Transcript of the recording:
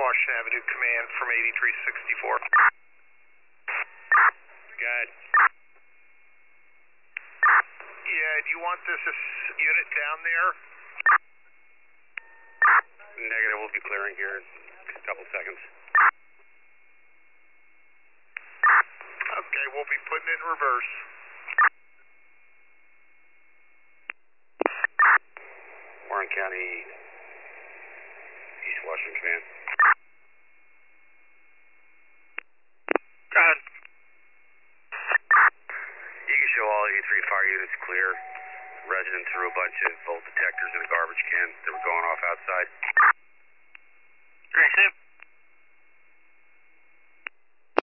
Washington Avenue, command from 8364. Good. Yeah, do you want this unit down there? Negative, we'll be clearing here in a couple seconds. Okay, we'll be putting it in reverse. Warren County, East Washington Command. Go ahead. You can show all 83 fire units clear. Residents threw a bunch of volt detectors in a garbage can that were going off outside.